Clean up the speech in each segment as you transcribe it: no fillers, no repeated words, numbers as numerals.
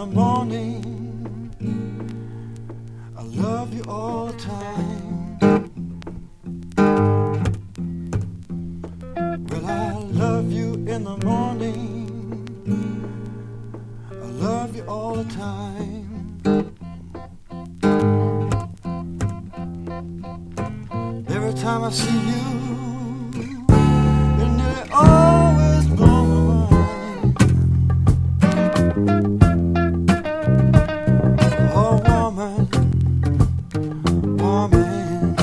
the morning. I love you all the time. Well, I love you in the morning. I love you all the time. Every time I see you, you nearly always blow my mind. Oh, woman, woman,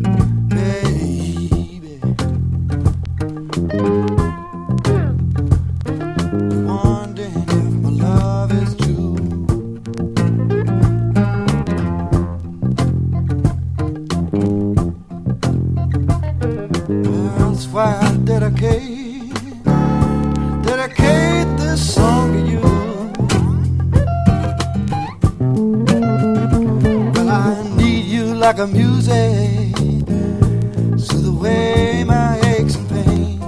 baby, wondering if my love is true. That's why I dedicate this song to you. Well, I need you like a music, soothe away my aches and pain.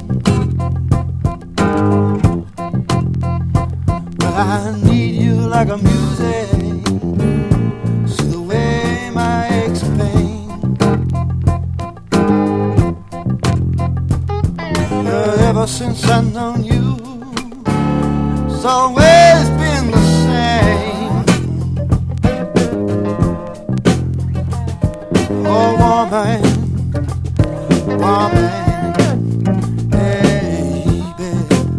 Well, I need you like a music, soothe away my aches and pain. Ever since I've known you, it's always been the same. Oh, woman, woman, baby,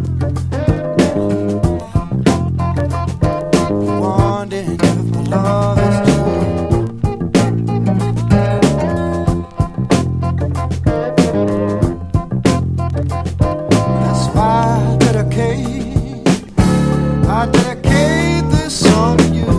wondering if my love is true. I dedicate this song to you.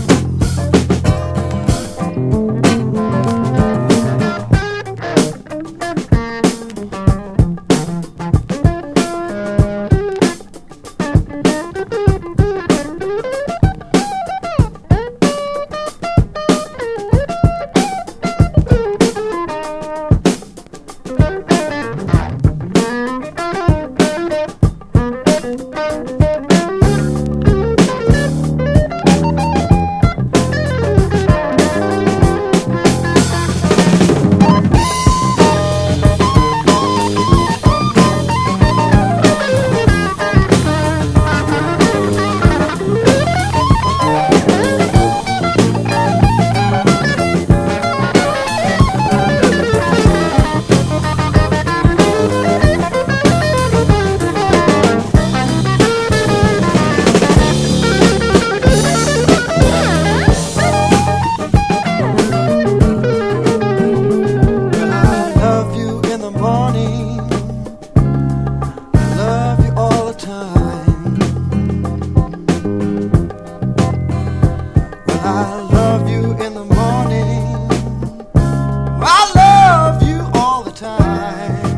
I love you in the morning. I love you all the time.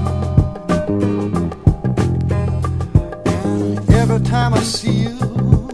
And every time I see you,